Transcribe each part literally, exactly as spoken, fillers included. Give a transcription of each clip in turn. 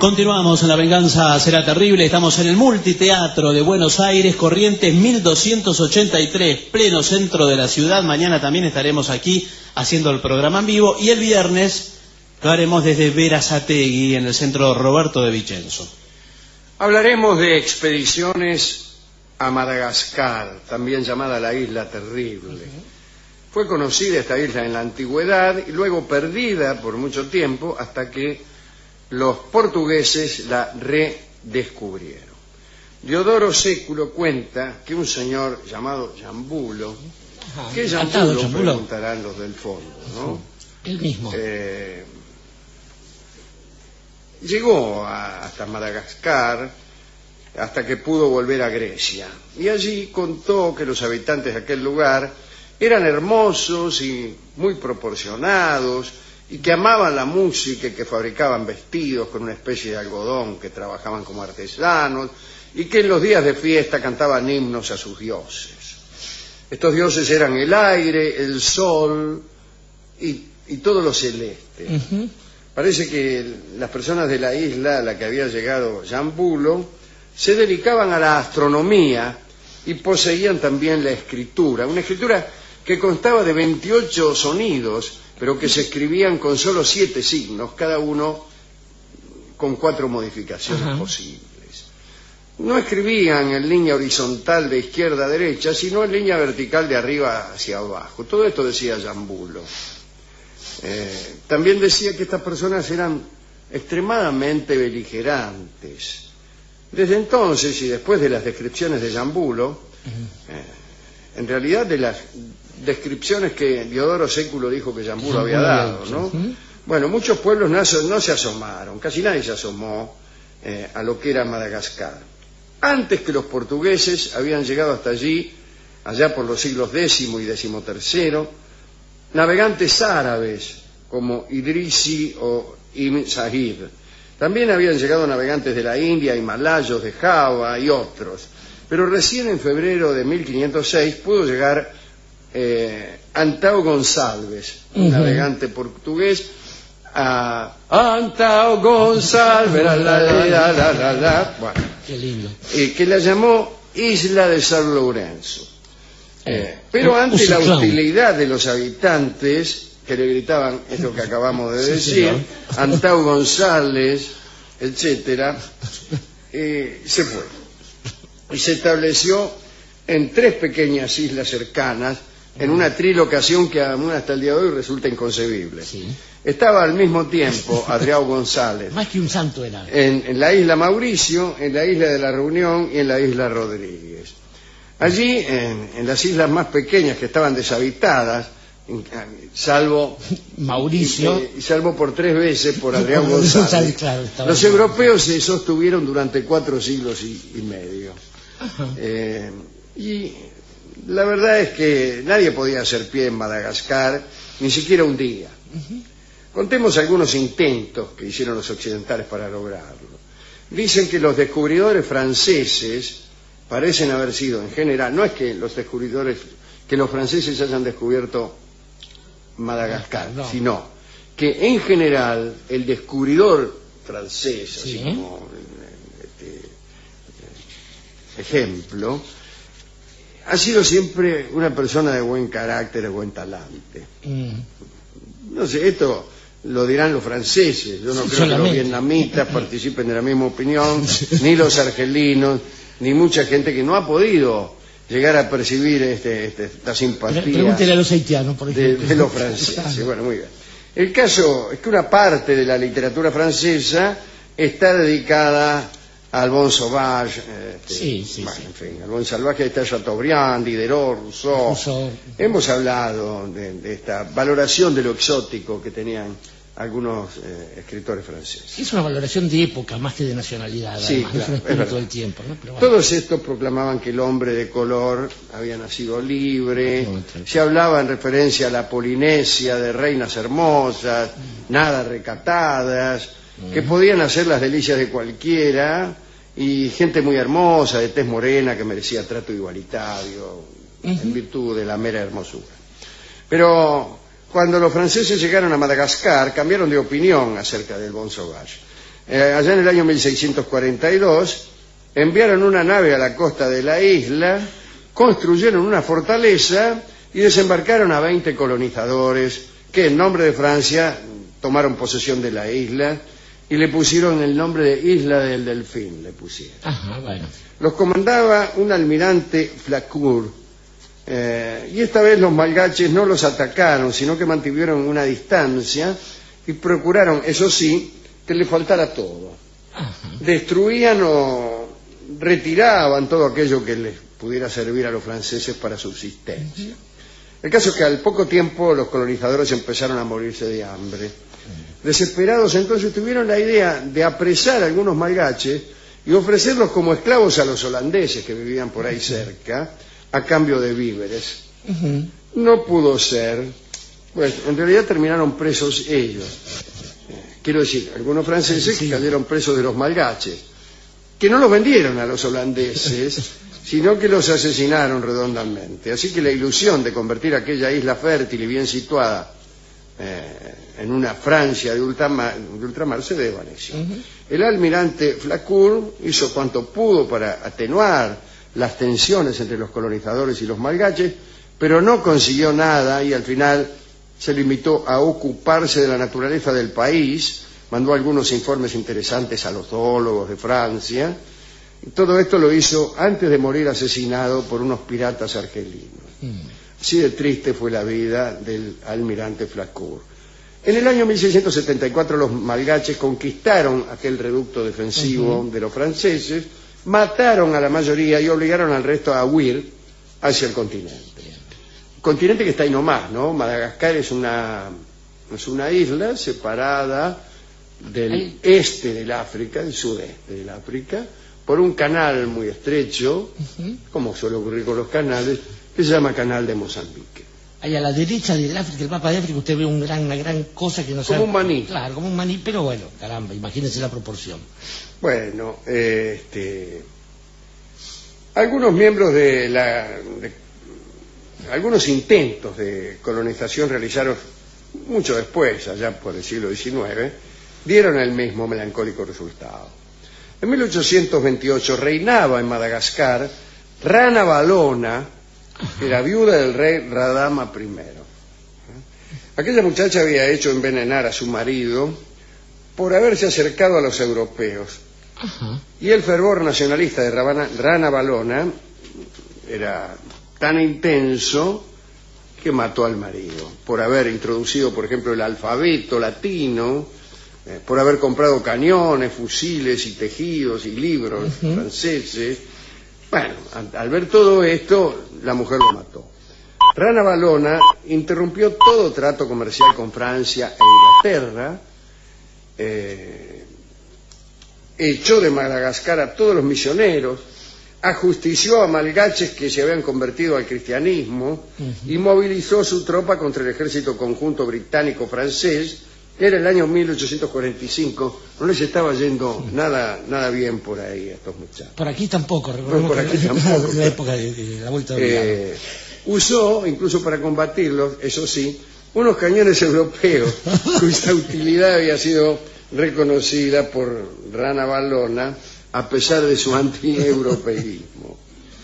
Continuamos en La Venganza Será Terrible. Estamos en el Multiteatro de Buenos Aires, Corrientes mil doscientos ochenta y tres, pleno centro de la ciudad. Mañana también estaremos aquí haciendo el programa en vivo. Y el viernes lo haremos desde Berazategui, en el centro Roberto de Vicenzo. Hablaremos de expediciones a Madagascar, también llamada la Isla Terrible. Uh-huh. Fue conocida esta isla en la antigüedad y luego perdida por mucho tiempo hasta que los portugueses la redescubrieron. Diodoro Século cuenta que un señor llamado Jambulo, Ajá, ¿qué Jambulo? Jambulo preguntarán los del fondo, ¿no? El mismo. Eh, llegó a, hasta Madagascar hasta que pudo volver a Grecia y allí contó que los habitantes de aquel lugar eran hermosos y muy proporcionados y que amaban la música y que fabricaban vestidos con una especie de algodón, que trabajaban como artesanos y que en los días de fiesta cantaban himnos a sus dioses. Estos dioses eran el aire, el sol y, y todo lo celeste. Uh-huh. Parece que las personas de la isla a la que había llegado Jambulo se dedicaban a la astronomía y poseían también la escritura, una escritura que constaba de veintiocho sonidos, pero que se escribían con solo siete signos, cada uno con cuatro modificaciones Ajá. posibles. No escribían en línea horizontal de izquierda a derecha, sino en línea vertical de arriba hacia abajo. Todo esto decía Jambulo. Eh, también decía que estas personas eran extremadamente beligerantes. Desde entonces, y después de las descripciones de Jambulo, eh, en realidad de las descripciones que Diodoro Século dijo que Jambulo había dado, ¿no? Bueno, muchos pueblos no, no se asomaron, casi nadie se asomó eh, a lo que era Madagascar. Antes que los portugueses habían llegado hasta allí, allá por los siglos décimo y décimo tercero, navegantes árabes como Idrisi o Ibn Sahib. También habían llegado navegantes de la India, himalayos de Java y otros. Pero recién en febrero de mil quinientos seis pudo llegar Eh, Antão Gonçalves, un uh-huh. navegante portugués, a Antão Gonçalves, la, la, la, la, la, la. Bueno, qué lindo. Eh, que la llamó Isla de San Lorenzo. Eh, eh, pero ante la hostilidad de los habitantes, que le gritaban esto que acabamos de decir, sí, Antão Gonçalves, etcétera, eh, se fue. Y se estableció en tres pequeñas islas cercanas, en una trilocación que aún hasta el día de hoy resulta inconcebible. Sí. Estaba al mismo tiempo Adrião González. Más que un santo era. En, en la isla Mauricio, en la isla de la Reunión y en la isla Rodríguez. Allí, en, en las islas más pequeñas que estaban deshabitadas, en, salvo Mauricio, y, y, salvo por tres veces por Adrião González, claro, los europeos se sostuvieron durante cuatro siglos y, y medio. Eh, y la verdad es que nadie podía hacer pie en Madagascar, ni siquiera un día. Uh-huh. Contemos algunos intentos que hicieron los occidentales para lograrlo. Dicen que los descubridores franceses parecen haber sido, en general, no es que los descubridores, que los franceses hayan descubierto Madagascar, no, sino que en general el descubridor francés, sí, así como este, ejemplo, ha sido siempre una persona de buen carácter, de buen talante. Mm. No sé, esto lo dirán los franceses. Yo no sí, creo solamente. que los vietnamitas participen de la misma opinión, ni los argelinos, ni mucha gente que no ha podido llegar a percibir este, este, esta simpatía. Pregúntele a los haitianos, por ejemplo. De, de los franceses. Bueno, muy bien. El caso es que una parte de la literatura francesa está dedicada al bon sauvage, este, sí, sí, bueno, sí. en fin, al bon salvaje está Chateaubriand, Diderot, Rousseau. Rousseau. Hemos hablado de, de esta valoración de lo exótico que tenían algunos eh, escritores franceses. Es una valoración de época más que de nacionalidad, sí, además, claro, no es un espíritu del tiempo, ¿no? Pero bueno. Todos estos proclamaban que el hombre de color había nacido libre, se hablaba en referencia a la Polinesia de reinas hermosas, mm. nada recatadas, mm. que podían hacer las delicias de cualquiera, y gente muy hermosa, de tez morena, que merecía trato igualitario, uh-huh. en virtud de la mera hermosura. Pero cuando los franceses llegaron a Madagascar, cambiaron de opinión acerca del bon sauvage. eh, allá en el año mil seiscientos cuarenta y dos, enviaron una nave a la costa de la isla, construyeron una fortaleza y desembarcaron a veinte colonizadores que en nombre de Francia tomaron posesión de la isla y le pusieron el nombre de Isla del Delfín, le pusieron. Ajá, bueno. Los comandaba un almirante Flacourt, eh, y esta vez los malgaches no los atacaron, sino que mantuvieron una distancia y procuraron, eso sí, que le faltara todo. Ajá. Destruían o retiraban todo aquello que les pudiera servir a los franceses para subsistencia. El caso es que al poco tiempo los colonizadores empezaron a morirse de hambre. Desesperados entonces tuvieron la idea de apresar a algunos malgaches y ofrecerlos como esclavos a los holandeses que vivían por ahí cerca a cambio de víveres. Uh-huh. No pudo ser, pues en realidad terminaron presos ellos. Quiero decir, algunos franceses sí. cayeron presos de los malgaches, que no los vendieron a los holandeses, sino que los asesinaron redondamente. Así que la ilusión de convertir aquella isla fértil y bien situada eh, en una Francia de ultramar, de ultramar se desvaneció. Uh-huh. El almirante Flacourt hizo cuanto pudo para atenuar las tensiones entre los colonizadores y los malgaches, pero no consiguió nada y al final se limitó a ocuparse de la naturaleza del país, mandó algunos informes interesantes a los zoólogos de Francia, y todo esto lo hizo antes de morir asesinado por unos piratas argelinos. Mm. Así de triste fue la vida del almirante Flacourt. En el año mil seiscientos setenta y cuatro los malgaches conquistaron aquel reducto defensivo uh-huh. de los franceses, mataron a la mayoría y obligaron al resto a huir hacia el continente. Continente que está ahí nomás, ¿no? Madagascar es una, es una isla separada del Ahí. este del África, del sudeste del África, por un canal muy estrecho, uh-huh. como suele ocurrir con los canales, que se llama Canal de Mozambique. Ahí a la derecha del África, el mapa de África, usted ve un gran, una gran cosa que no sabe. Como un maní. Claro, como un maní, pero bueno, caramba, imagínense la proporción. Bueno, eh, este, algunos miembros de la... De, algunos intentos de colonización realizados mucho después, allá por el siglo diecinueve, dieron el mismo melancólico resultado. En mil ochocientos veintiocho reinaba en Madagascar Rana Valona, que era viuda del rey Radama primero. Aquella muchacha había hecho envenenar a su marido por haberse acercado a los europeos. Ajá. Y el fervor nacionalista de Rana, Rana Valona era tan intenso que mató al marido por haber introducido, por ejemplo, el alfabeto latino, eh, por haber comprado cañones, fusiles y tejidos y libros uh-huh. franceses. Bueno, al, al ver todo esto, la mujer lo mató. Rana Valona interrumpió todo trato comercial con Francia e Inglaterra, eh, echó de Madagascar a todos los misioneros, ajustició a malgaches que se habían convertido al cristianismo uh-huh. y movilizó su tropa contra el ejército conjunto británico-francés. Era el año mil ochocientos cuarenta y cinco, no les estaba yendo sí. nada nada bien por ahí a estos muchachos. Por aquí tampoco, recordemos por aquí que tampoco. la época de, de la vuelta de eh, Usó, incluso para combatirlos, eso sí, unos cañones europeos cuya utilidad había sido reconocida por Rana Valona a pesar de su anti-europeísmo.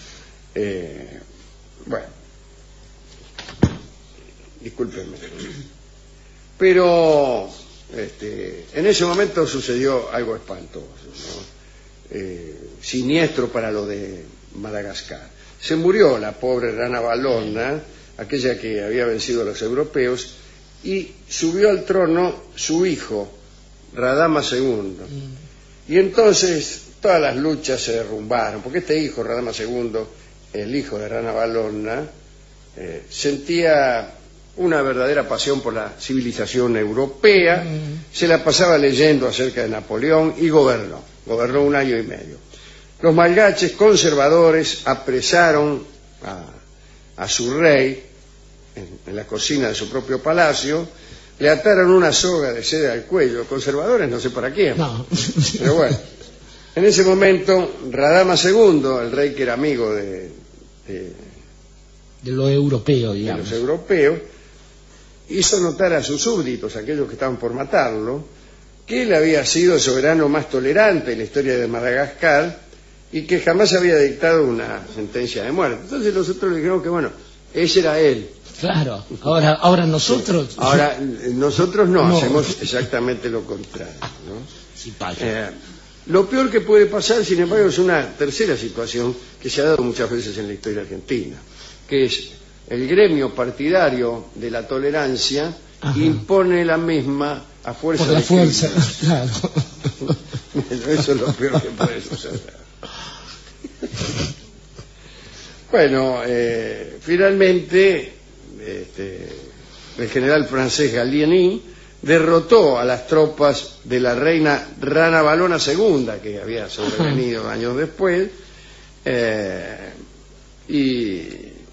Eh, bueno, discúlpenme. Pero este, en ese momento sucedió algo espantoso, ¿no? eh, siniestro para lo de Madagascar. Se murió la pobre Rana Valona, aquella que había vencido a los europeos, y subió al trono su hijo, Radama segundo. Y entonces todas las luchas se derrumbaron, porque este hijo, Radama segundo, el hijo de Rana Valona, eh, sentía una verdadera pasión por la civilización europea, mm. se la pasaba leyendo acerca de Napoleón y gobernó, gobernó un año y medio. Los malgaches conservadores apresaron a, a su rey en, en la cocina de su propio palacio, le ataron una soga de seda al cuello, conservadores no sé para quién, no. Pero bueno, en ese momento Radama segundo, el rey que era amigo de, de, de lo europeo, digamos. de los europeos, hizo notar a sus súbditos, aquellos que estaban por matarlo, que él había sido el soberano más tolerante en la historia de Madagascar y que jamás había dictado una sentencia de muerte. Entonces nosotros le dijimos que, bueno, ese era él. Claro, ahora, ahora nosotros... Sí. Ahora, nosotros no, no, hacemos exactamente lo contrario, ¿no? Sí, pasa. Eh, lo peor que puede pasar, sin embargo, es una tercera situación que se ha dado muchas veces en la historia argentina, que es el gremio partidario de la tolerancia. Ajá. Impone la misma a fuerza Por la de fuerza, claro. Eso es lo peor que puede suceder. Bueno, eh, finalmente este, el general francés Gallieni derrotó a las tropas de la reina Rana Valona segunda, que había sobrevenido Ajá. años después, eh, y,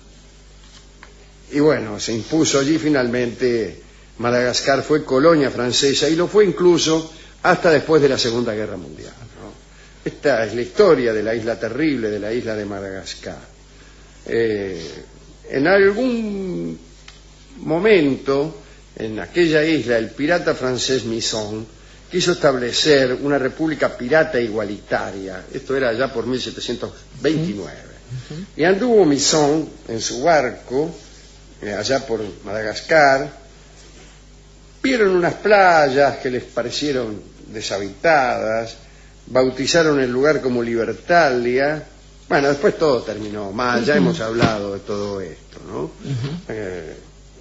y bueno, se impuso allí finalmente. Madagascar fue colonia francesa y lo fue incluso hasta después de la Segunda Guerra Mundial, ¿no? Esta es la historia de la isla terrible, de la isla de Madagascar. Eh, en algún momento, en aquella isla, el pirata francés Misson quiso establecer una república pirata igualitaria. Esto era ya por mil setecientos veintinueve. Uh-huh. Y anduvo Misson en su barco, eh, allá por Madagascar. Vieron unas playas que les parecieron deshabitadas, bautizaron el lugar como Libertalia. Bueno, después todo terminó mal, ya hemos hablado de todo esto, ¿no? Uh-huh. eh,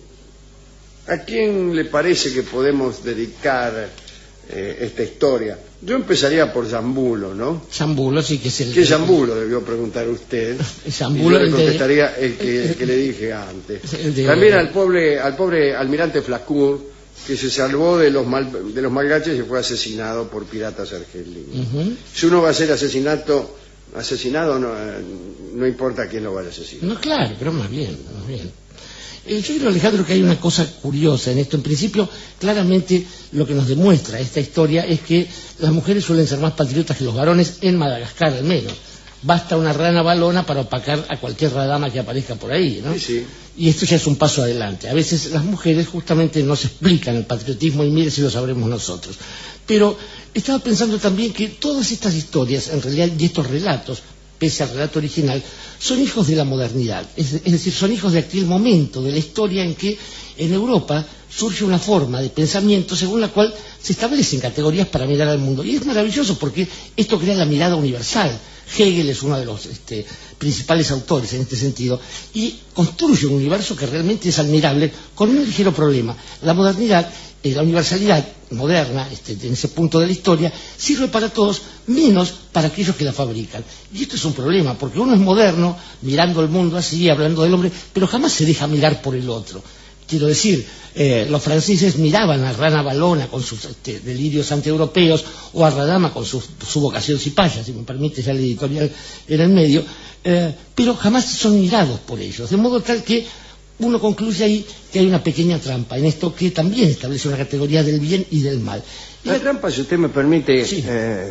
¿A quién le parece que podemos dedicar eh, esta historia? Yo empezaría por Zambulo, ¿no? Zambulo, sí, que es el... ¿Qué Zambulo? Debió preguntar usted. Zambulo, y yo le contestaría el, de... el, que, el que le dije antes. De... También al pobre, al pobre almirante Flacourt, que se salvó de los, mal, de los malgaches y fue asesinado por piratas argelinos. Uh-huh. Si uno va a ser asesinato, asesinado, no, no importa quién lo vaya a asesinar. No, claro, pero más bien, más bien. Eh, yo creo, Alejandro, que hay una cosa curiosa en esto. En principio, claramente lo que nos demuestra esta historia es que las mujeres suelen ser más patriotas que los varones, en Madagascar al menos. Basta una rana valona para opacar a cualquier radama que aparezca por ahí, ¿no? Sí, sí. Y esto ya es un paso adelante. A veces las mujeres justamente no se explican el patriotismo y mire si lo sabremos nosotros. Pero estaba pensando también que todas estas historias, en realidad, y estos relatos, pese al relato original, son hijos de la modernidad. Es, es decir, son hijos de aquel momento de la historia en que en Europa surge una forma de pensamiento según la cual se establecen categorías para mirar al mundo. Y es maravilloso porque esto crea la mirada universal. Hegel es uno de los este, principales autores en este sentido y construye un universo que realmente es admirable con un ligero problema. La modernidad, eh, la universalidad moderna, este, en ese punto de la historia, sirve para todos menos para aquellos que la fabrican. Y esto es un problema porque uno es moderno mirando el mundo así, hablando del hombre, pero jamás se deja mirar por el otro. Quiero decir, eh, los franceses miraban a Rana Valona con sus este, delirios antieuropeos o a Radama con su, su vocación cipaya, si me permite ya el editorial en el medio, eh, pero jamás son mirados por ellos, de modo tal que uno concluye ahí que hay una pequeña trampa en esto que también establece una categoría del bien y del mal. La y... trampa, si usted me permite sí. eh,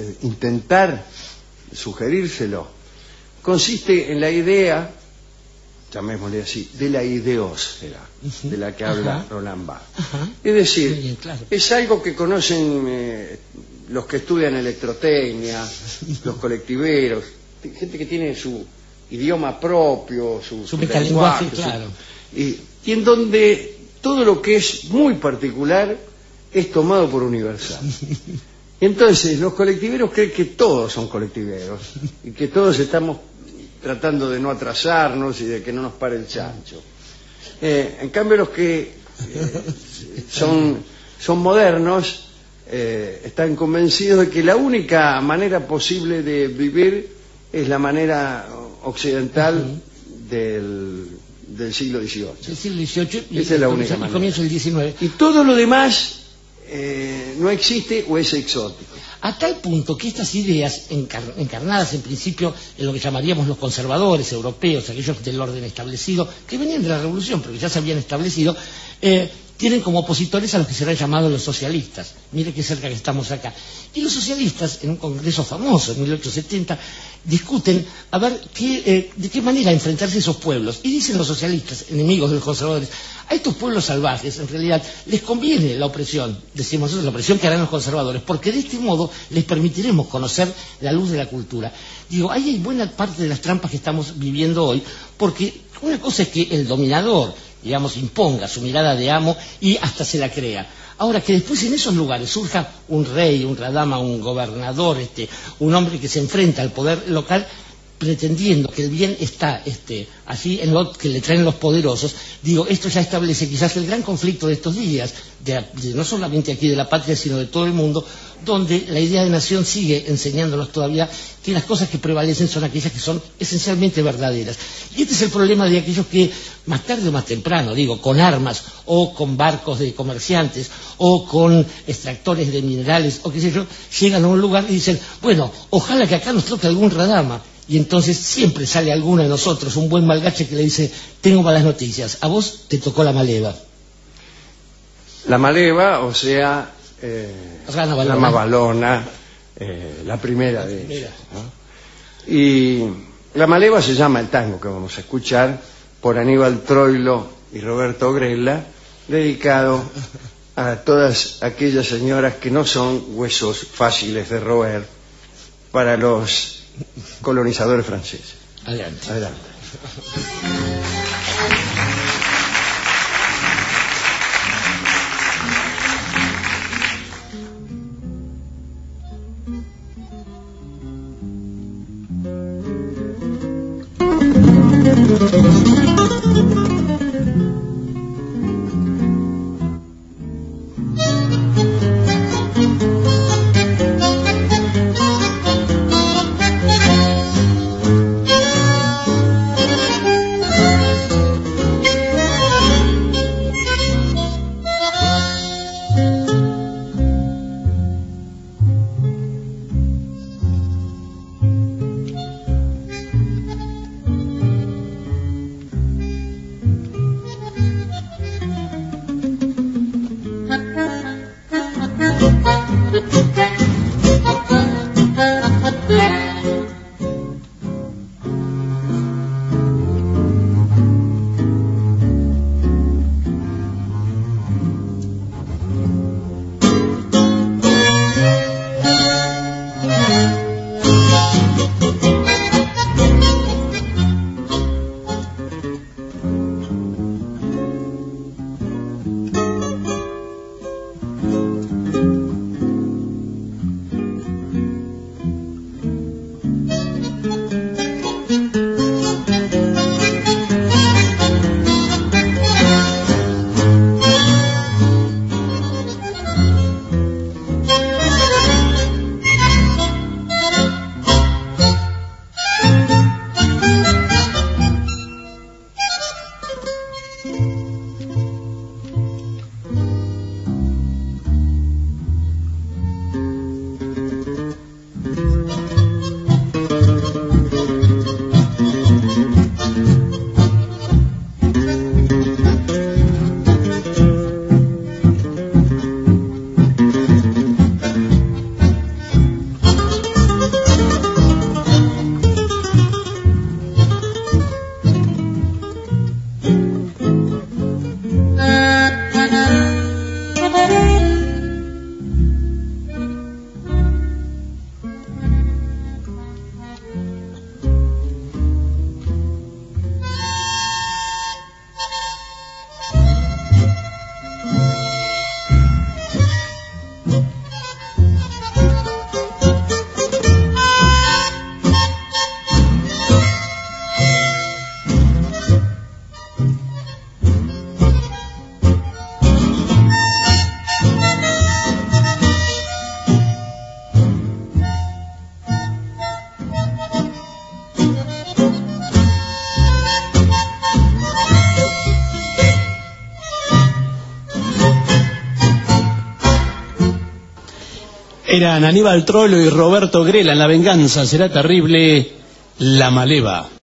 intentar sugerírselo, consiste en la idea, llamémosle así, de la ideósfera, uh-huh. de la que habla uh-huh. Roland Barthes. Uh-huh. Es decir, bien, claro. Es algo que conocen eh, los que estudian electrotecnia, los colectiveros, gente que tiene su idioma propio, su, su lenguaje, claro. Su, y, y en donde todo lo que es muy particular es tomado por universal. Entonces, los colectiveros creen que todos son colectiveros y que todos estamos tratando de no atrasarnos y de que no nos pare el chancho. Eh, en cambio, los que eh, son, son modernos eh, están convencidos de que la única manera posible de vivir es la manera occidental uh-huh. del, del siglo dieciocho. El siglo dieciocho y, Esa es la única manera. Comienzo del diecinueve. Y todo lo demás eh, no existe o es exótico. A tal punto que estas ideas, encar- encarnadas en principio en lo que llamaríamos los conservadores europeos, aquellos del orden establecido, que venían de la revolución, pero que ya se habían establecido, eh, tienen como opositores a los que serán llamados los socialistas. Mire qué cerca que estamos acá. Y los socialistas, en un congreso famoso en mil ochocientos setenta, discuten a ver qué, eh, de qué manera enfrentarse a esos pueblos. Y dicen los socialistas, enemigos de los conservadores, a estos pueblos salvajes, en realidad, les conviene la opresión, decimos nosotros, la opresión que harán los conservadores, porque de este modo les permitiremos conocer la luz de la cultura. Digo, ahí hay buena parte de las trampas que estamos viviendo hoy, porque una cosa es que el dominador, digamos, imponga su mirada de amo y hasta se la crea. Ahora, que después en esos lugares surja un rey, un radama, un gobernador, este, un hombre que se enfrenta al poder local, pretendiendo que el bien está este, así en lo que le traen los poderosos, digo, esto ya establece quizás el gran conflicto de estos días, de, de no solamente aquí de la patria, sino de todo el mundo, donde la idea de nación sigue enseñándonos todavía que las cosas que prevalecen son aquellas que son esencialmente verdaderas. Y este es el problema de aquellos que, más tarde o más temprano, digo, con armas, o con barcos de comerciantes, o con extractores de minerales, o qué sé yo, llegan a un lugar y dicen, bueno, ojalá que acá nos toque algún radama. Y entonces siempre sale alguno de nosotros, un buen malgache, que le dice, tengo malas noticias, a vos te tocó la maleva. La maleva, o sea, eh, Rana balona. la mabalona, eh, la primera de ellas, ¿no? Y la maleva se llama el tango que vamos a escuchar por Aníbal Troilo y Roberto Grela, dedicado a todas aquellas señoras que no son huesos fáciles de roer para los colonizadores franceses. Adelante. Adelante. Eran Aníbal Troilo y Roberto Grela en La venganza será terrible, La maleva.